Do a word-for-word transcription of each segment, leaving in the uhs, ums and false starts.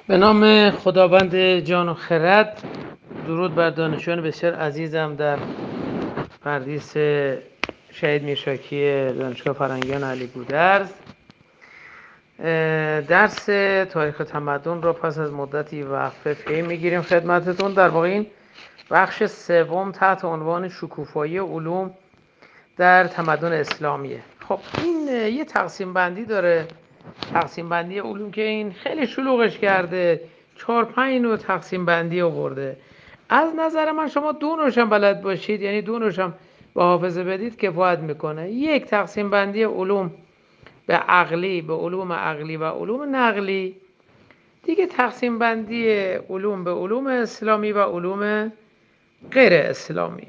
به نام خداوند جان و خرد. درود بر دانشجویان بسیار عزیزم در پردیس شهید میرشاکی دانشگاه فرنگیان علی گودرز. درس تاریخ تمدن را پس از مدتی وقفه پی میگیریم خدمتتون. در واقع این بخش سوم تحت عنوان شکوفایی علوم در تمدن اسلامیه. خب این یه تقسیم بندی داره، تقسیم بندی علوم که این خیلی شلوغش کرده، چهار پنج نوع تقسیم بندی آورده. از نظر من شما دو نوعشم بلد باشید، یعنی دو نوعشم به حافظه بدید کفایت میکنه. یک تقسیم بندی علوم به عقلی، به علوم عقلی و علوم نقلی. دیگه تقسیم بندی علوم به علوم اسلامی و علوم غیر اسلامی.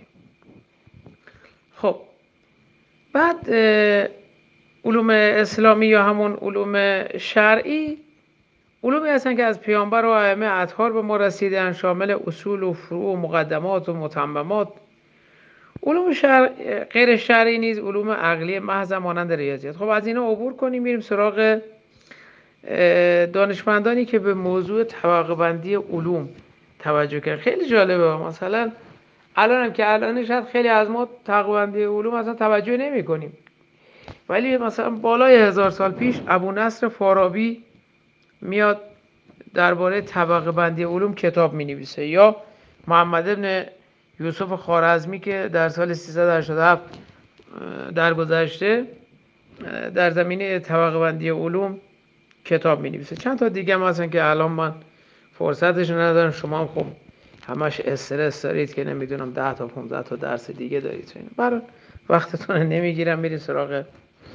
خب بعد علوم اسلامی یا همون علوم شرعی علومی هستن که از پیامبر و ائمه اطهار به ما رسیدن، شامل اصول و فروع و مقدمات و متممات. علوم شرع غیر شرعی نیز علوم عقلی محض مانند ریاضیات. خب از اینا عبور کنیم میریم سراغ دانشمندانی که به موضوع طبقه بندی علوم توجه کردن. خیلی جالبه. مثلا الان هم که الان شاید خیلی از ما طبقه بندی علوم اصلا توجه نمی کنیم، ولی مثلا بالای هزار سال پیش ابو نصر فارابی میاد درباره طبقه بندی علوم کتاب می نویسه، یا محمد ابن یوسف خوارزمی که در سال سیصد و هشتاد و هفت درگذشته در زمینه طبقه بندی علوم کتاب می نویسه. چند تا دیگه هم هستن که الان من فرصتش ندارم. شما هم خب همش استرس دارید که نمیدونم ده تا پانزده تا درس دیگه دارید، برای وقتتون نمیگیرم. میریم سراغ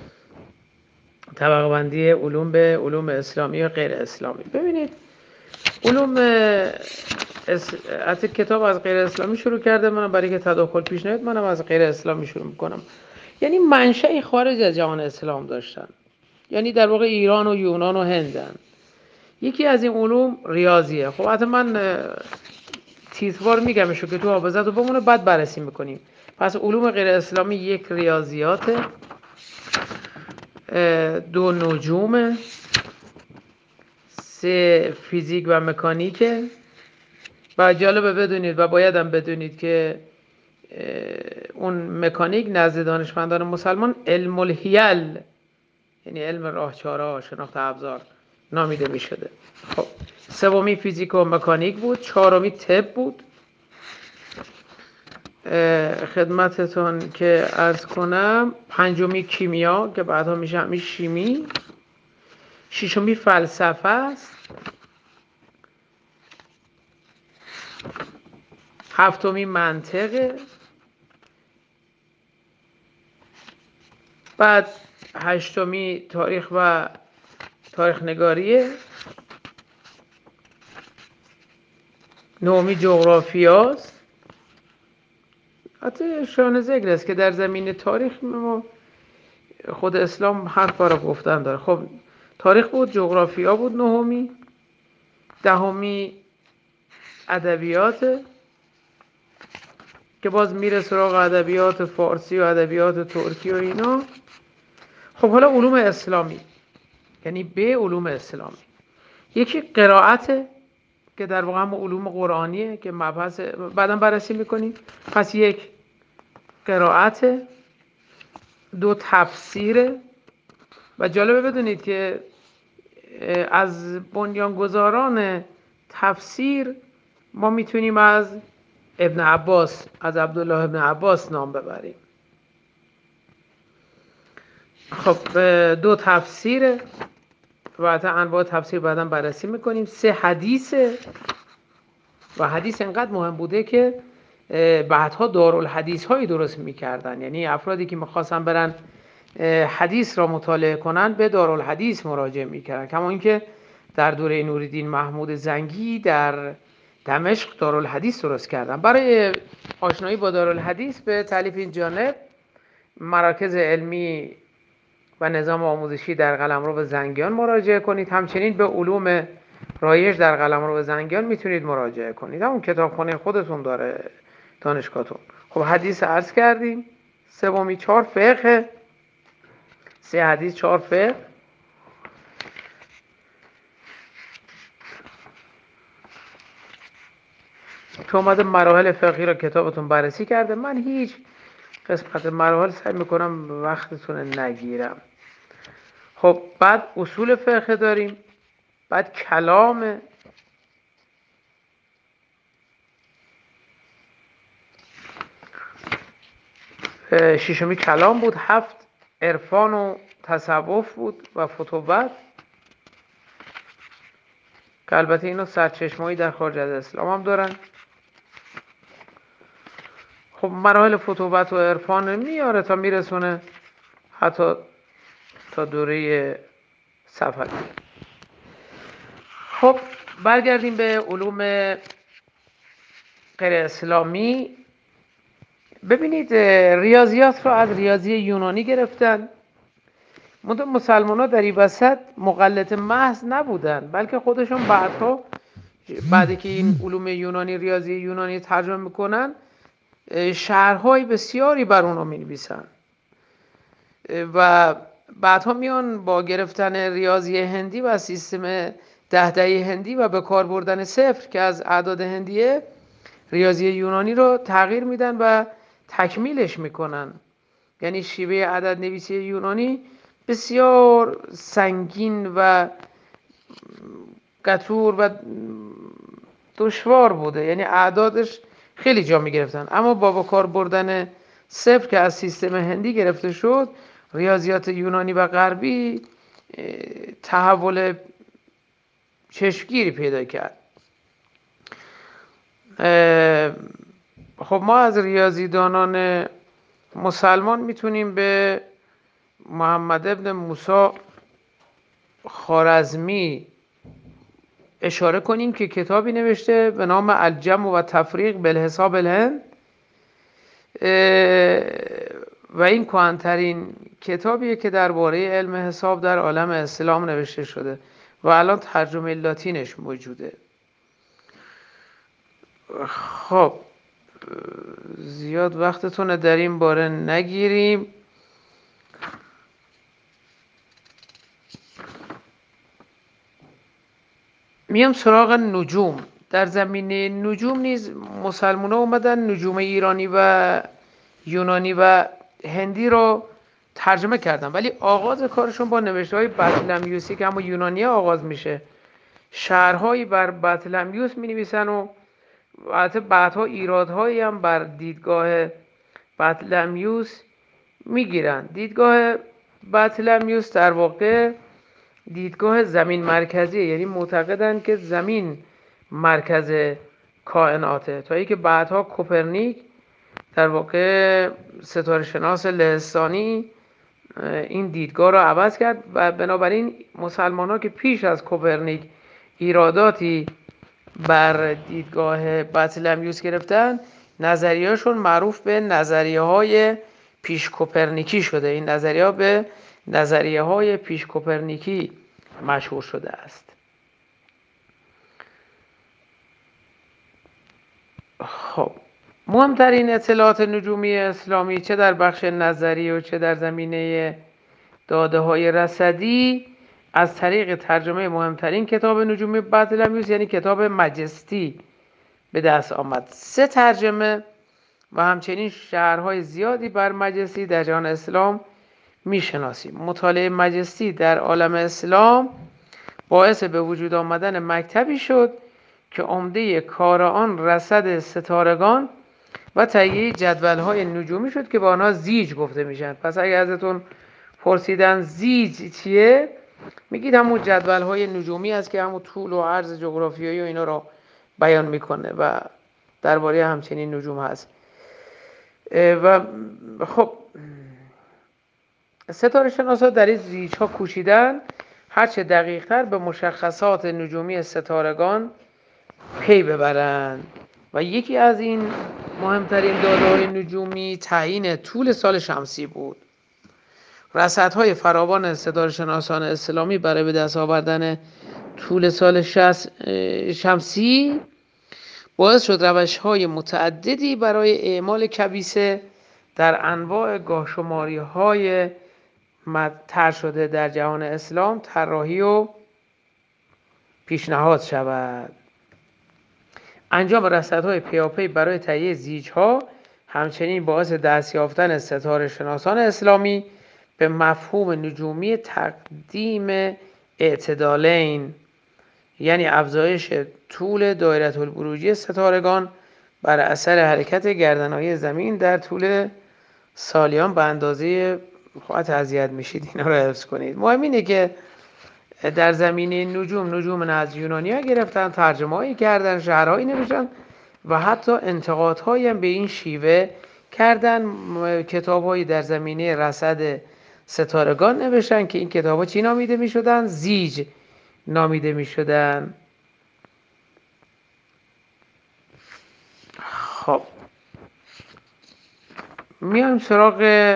طبقه بندی علوم به علوم اسلامی و غیر اسلامی. ببینید علوم اس... حتی کتاب از غیر اسلامی شروع کرده، منم برای که تداخل پیش نیاد منم از غیر اسلامی شروع میکنم. یعنی منشأ خارج از جهان اسلام داشتن، یعنی در واقع ایران و یونان و هندن. یکی از این علوم ریاضیه. خب حتی من تیتروار میگمشو که تو حافظت رو بمونه، بعد بررسی میکنیم. پس علوم غیر اسلامی یک ریاضیاته، دو نجومه، سه فیزیک و مکانیکه. و جالبه بدونید و باید هم بدونید که اون مکانیک نزد دانشمندان مسلمان علم الحیل، یعنی علم راهچاره‌ها، شناخت ابزار نامیده می شده. خب سومی فیزیک و مکانیک بود. چهارمی طب بود. خدمتتون که عرض کنم پنجمی کیمیا که بعدها میشه همین شیمی. ششمی فلسفه است. هفتمی منطقه. بعد هشتمی تاریخ و تاریخ نگاریه. نهمی جغرافیاست. حتی شایان ذکر است که در زمین تاریخ ما خود اسلام حرف برای گفتن داره. خب تاریخ بود، جغرافیا بود نهمی. دهمی ادبیات که باز میره سراغ ادبیات فارسی و ادبیات ترکی و اینا. خب حالا علوم اسلامی، یعنی به علوم اسلامی، یکی قرائت که در واقع هم علوم قرآنیه که مبحث بعداً بررسی میکنیم. پس یک قرائت، دو تفسیر. و جالبه بدونید که از بنیانگذاران تفسیر ما میتونیم از ابن عباس، از عبدالله ابن عباس نام ببریم. خب دو تفسیر و حتی انواع تفسیر بعداً بررسی میکنیم. سه حدیثه و حدیث انقدر مهم بوده که بعدها دارالحدیث هایی درست میکردن، یعنی افرادی که میخواستن برن حدیث را مطالعه کنن به دارالحدیث مراجعه میکردن. کما اینکه در دوره نوری‌الدین محمود زنگی در دمشق دارالحدیث درست کردن. برای آشنایی با دارالحدیث به تالیف این جانب مراکز علمی و نظام آموزشی در قلمرو زنگیان مراجعه کنید. همچنین به علوم رایج در قلمرو زنگیان میتونید مراجعه کنید، همون کتابخانه خودتون داره دانشگاهتون. خب حدیث عرض کردیم. سومی چهار فقه، سه حدیث چهار فقه. که اومده مراحل فقهی را کتابتون بررسی کرده. من هیچ قسمت مراحل سعی میکنم وقتتون نگیرم. خب بعد اصول فقه داریم، بعد کلام، ششمی کلام بود، هفت عرفان و تصوف بود و فتوت، که البته اینو سرچشمه‌ای در خارج از اسلام هم دارن. خب مراحل فتوت و عرفان میاره تا میرسونه حتی تا دوره صفوی. خب برگردیم به علوم غیر اسلامی. ببینید ریاضیات رو از ریاضی یونانی گرفتن. مسلمان ها در این وسط مقلد محض نبودن، بلکه خودشون بعدها بعدی که این علوم یونانی ریاضی یونانی ترجمه میکنن شرح‌های بسیاری بر اونها می‌نویسن و بعدها میان با گرفتن ریاضی هندی و سیستم ده دهی هندی و به کار بردن صفر که از اعداد هندیه، ریاضی یونانی رو تغییر میدن و تکمیلش میکنن. یعنی شیوه عدد نویسی یونانی بسیار سنگین و قطور و دشوار بوده، یعنی اعدادش خیلی جا میگرفتن. اما با به کار بردن صفر که از سیستم هندی گرفته شد، ریاضیات یونانی و غربی تحول چشمگیری پیدا کرد. خب ما از ریاضیدانان مسلمان میتونیم به محمد ابن موسی خوارزمی اشاره کنیم که کتابی نوشته به نام الجمع و تفریق بالحساب الهند و این کهن‌ترین کتابیه که درباره علم حساب در عالم اسلام نوشته شده و الان ترجمه لاتینش موجوده. خب زیاد وقتتون در این باره نگیریم. میام سراغ نجوم. در زمینه نجوم نیز مسلمان ها اومدن نجوم ایرانی و یونانی و هندی رو ترجمه کردن، ولی آغاز کارشون با نوشته های بطلمیوسی که همون یونانی آغاز میشه، شرحهایی بر بطلمیوس می نویسن و البته بعدها ایرادهایی هم بر دیدگاه بطلمیوس میگیرن. دیدگاه بطلمیوس در واقع دیدگاه زمین مرکزیه، یعنی معتقدن که زمین مرکز کائناته، تا اینکه بعدها کوپرنیک در واقع ستاره شناس لهستانی این دیدگاه رو عوض کرد و بنابراین مسلمان ها که پیش از کوپرنیک ایراداتی بر دیدگاه بطلمیوس گرفتن، نظریه‌شون معروف به نظریه های پیش کوپرنیکی شده. این نظریه ها به نظریه های پیش کوپرنیکی مشهور شده است. خب مهمترین اطلاعات نجومی اسلامی چه در بخش نظری و چه در زمینه داده های رصدی از طریق ترجمه مهمترین کتاب نجومی بطلمیوس یعنی کتاب مجستی به دست آمد. سه ترجمه و همچنین شرح‌های زیادی بر مجستی در جهان اسلام میشناسیم. مطالعه مجستی در عالم اسلام باعث به وجود آمدن مکتبی شد که عمده کار آن رصد ستارگان و تهیه جدول‌های نجومی شد که با آنها زیج گفته میشن. پس اگه ازتون پرسیدن زیج چیه، میگید همون جدول‌های نجومی است که همون طول و عرض جغرافیایی و اینا رو بیان میکنه و درباره همچنین نجوم هست. و خب ستاره شناسا در این زیج ها کوشیدن هرچه دقیق تر به مشخصات نجومی ستارگان پی ببرند و یکی از این مهمترین داده‌های نجومی تعیین طول سال شمسی بود. رصدهای فراوان ستاره شناسان اسلامی برای به دست آوردن طول سال شمسی باعث شد روش‌های متعددی برای اعمال کبیسه در انواع گاهشماری‌های مطرح شده در جهان اسلام طراحی و پیشنهاد شود. انجام رصدهای پیاپی برای تهیه زیج‌ها همچنین باعث دست یافتن ستاره شناسان اسلامی به مفهوم نجومی تقدیم اعتدالین، یعنی افزایش طول دایره البروجی ستارگان بر اثر حرکت گردنهای زمین در طول سالیان به اندازه خواهد اذیت میشید اینا رو حفظ کنید. مهم اینه که در زمینه نجوم نجوم از یونانی ها گرفتن، ترجمه هایی کردن، شعرهایی نوشتن و حتی انتقادهایی هم به این شیوه کردن. کتابهایی در زمینه رصد ستارگان نوشتن که این کتابها چی نامیده می شدن؟ زیج نامیده می شدن. خب میایم سراغ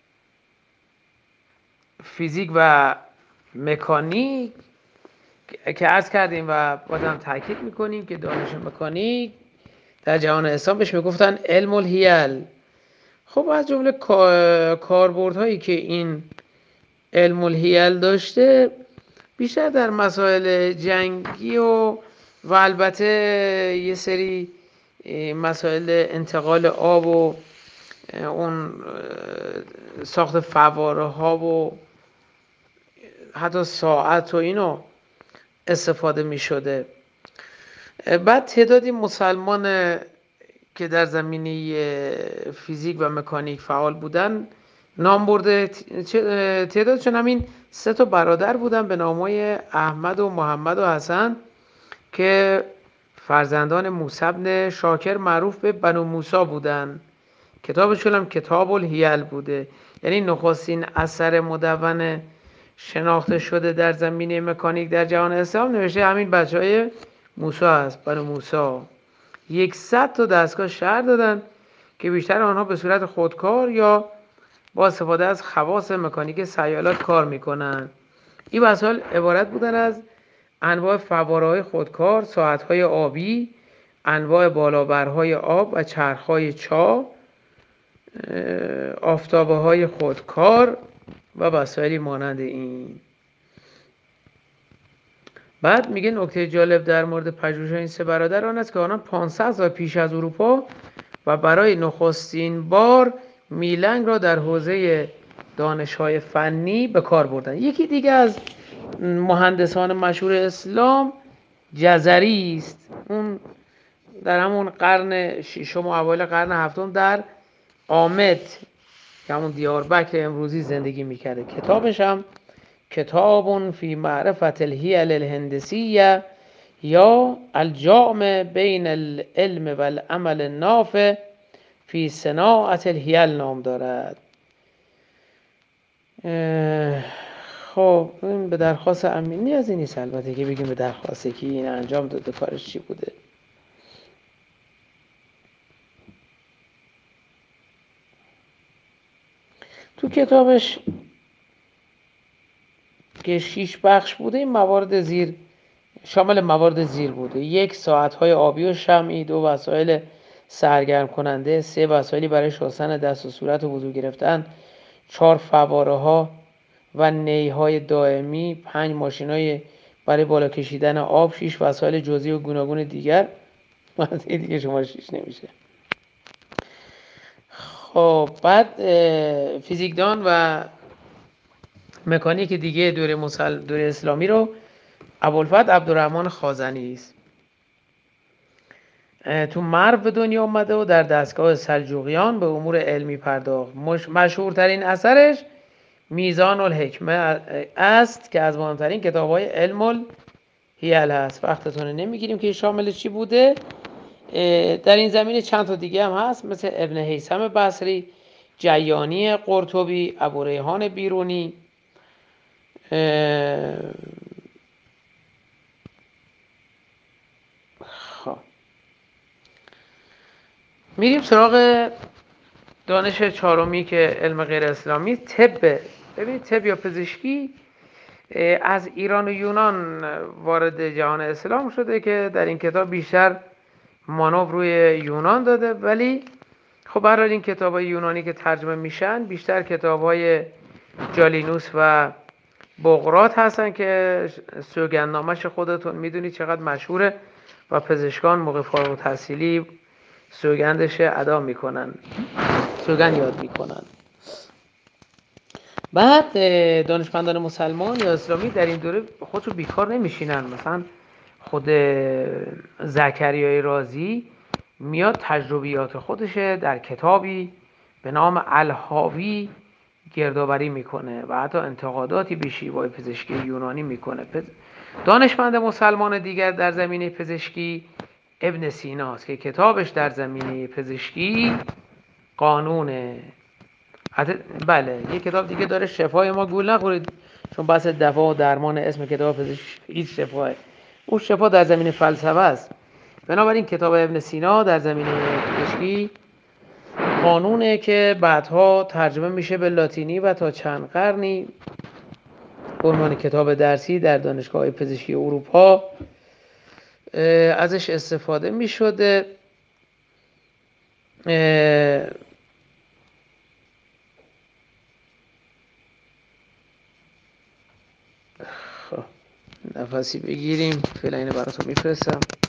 فیزیک و مکانیک که عرض کردیم و بازم تاکید میکنیم که دانش مکانیک در جهان اسلام بهش میگفتن علم الهیل. خب از جمله کاربردهایی که این علم الهیل داشته بیشتر در مسائل جنگی و و البته یه سری مسائل انتقال آب و اون ساخت فواره ها و حتی ساعت و اینو استفاده می شده. بعد تعدادی مسلمان که در زمینه فیزیک و مکانیک فعال بودن نام برده. تعدادشون همین سه تا برادر بودن به نامای احمد و محمد و حسن که فرزندان موسی بن شاکر معروف به بنو موسی بودن. کتابشون هم کتاب الهیل بوده، یعنی نخستین اثر مدون شناخته شده در زمینه مکانیک در جهان اسلام نوشته همین بچهای موسی است، بنو موسی. یکصد تا دستگاه شرح دادن که بیشتر آنها به صورت خودکار یا با استفاده از خواص مکانیک سیالات کار میکنن. این وسایل عبارت بودن از انواع فواره‌های خودکار، ساعت‌های آبی، انواع بالابرهای آب و چرخ‌های چا، آفتابه‌های خودکار و وسایلی مانند این. بعد میگه نکته جالب در مورد پژوهش این سه برادر آن است که آنها پانصد سال پیش از اروپا و برای نخستین بار میلنگ را در حوزه دانش‌های فنی به کار بردن. یکی دیگه از مهندسان مشهور اسلام جزری است. اون در همون قرن ششم و اوایل قرن هفتم در آمد که همون دیاربکر امروزی زندگی میکرده. کتابش هم کتاب فی معرفت الهیل الهندسیه یا الجامع بین العلم و العمل النافع فی صناعت الهیل نام دارد. خب این به درخواست امینی از این نیست البته که بگیم به درخواسته که این انجام داده کارش چی بوده. تو کتابش که شیش بخش بوده این موارد زیر شامل موارد زیر بوده: یک، ساعت‌های آبی و شمعی. دو، وسایل سرگرم کننده. سه، وسایلی برای شستن دست و صورت و وضو گرفتن. چهار، فواره‌ها و نی‌های دائمی. پنج، ماشین‌های برای بالا کشیدن آب. شش، وسایل جزئی و گوناگون دیگر. این دیگه شما شش نمیشه. خب بعد فیزیکدان و مکانیک دیگه دوره مسل... دوره اسلامی رو ابوالفتح عبدالرحمن خازنی است. تو مرو به دنیا اومده و در دستگاه سلجوقیان به امور علمی پرداخت. مش... مشهورترین اثرش میزان الحکمه است که از مهمترین کتاب‌های علم الهیل هست. وقتتون نمیگیریم که شامل چی بوده. در این زمینه چند تا دیگه هم هست مثل ابن هیثم بصری، جیانی قرطبی، ابو ریحان بیرونی. خب میریم سراغ دانش چهارمی که علم غیر اسلامی طب. ببینید طب یا پزشکی از ایران و یونان وارد جهان اسلام شده که در این کتاب بیشتر مانور روی یونان داده، ولی خب برای این کتاب‌های یونانی که ترجمه میشن بیشتر کتاب‌های جالینوس و بقراط هستن که سوگندنامش خودتون میدونید چقدر مشهوره و پزشکان موقع فارغ التحصیلی سوگندش ادا میکنن، سوگند یاد میکنن. بعد دانشمندان مسلمان یا اسلامی در این دوره خودشو بیکار نمیشینن. مثلا خود زکریای رازی میاد تجربیات خودش در کتابی به نام الحاوی گردآوری میکنه و حتی انتقاداتی به شیوه پزشکی یونانی میکنه. دانشمند مسلمان دیگر در زمینه پزشکی ابن سیناست که کتابش در زمینه پزشکی قانونه. بله یه کتاب دیگه داره، شفای ما گول نخورید، چون بحث دوا و درمان اسم کتاب پزشکی شفاه، اون شفا در زمینه فلسفه است. بنابراین کتاب ابن سینا در زمینه پزشکی قانونه که بعدها ترجمه میشه به لاتینی و تا چند قرنی به عنوان کتاب درسی در دانشگاه پزشکی اروپا ازش استفاده میشده. خب نفسی بگیریم، فعلا اینو براتون میفرستم.